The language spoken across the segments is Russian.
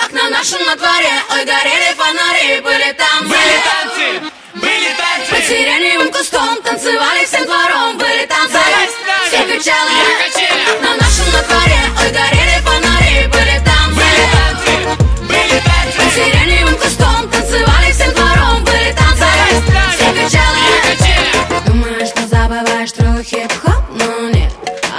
Как на нашем на дворе, ой, горели фонари. Были танцы, под сиреневым кустом. Танцевали всем двором, были танцы. Все кричали, как на нашем на дворе, ой, горели фонари. Были танцы, под сиреневым кустом. Танцевали всем двором, были танцы. Все кричали. Думаешь, что забываешь тру хип-хоп, но нет.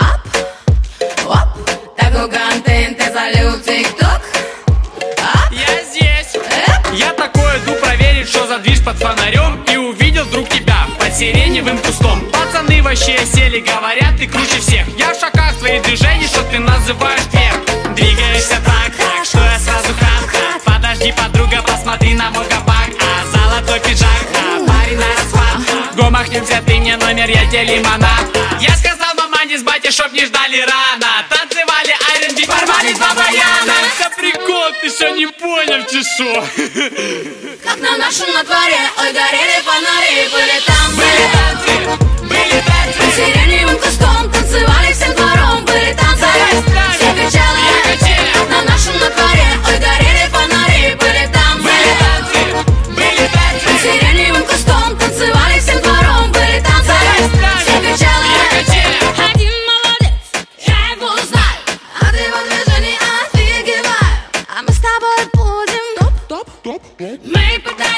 Оп, так угантин, ты залил тик-ток. Я здесь. Я такой иду проверить, что за движ под фонарем. И увидел вдруг тебя под сиреневым кустом. Пацаны вообще сели, говорят, ты круче всех. Я в шоках твоих движений, что ты называешь вверх. Двигаешься так, что я сразу хат. Подожди, подруга, посмотри на мой кабак. Золотой пиджак, парень на расхват. Го махнемся, ты мне номер, я тебе лимонад. Я сказал мамане с батей, чтоб не ждали рано. Танцевали R&B, порвались два баяна. Это прикол, ты что не понял, чешу? Как на нашем на дворе, ой, горели фонари. Были танцы, под сиреневым кустом. Танцевали всем двором, были танцы. Все кричали, как на нашем на дворе, ой, горели фонари. Были танцы, под сиреневым кустом. Танцевали всем двором, были танцы. Все кричали, один молодец, я его знаю. А ты в движении офигеваю. А мы с тобой будем мы пытаемся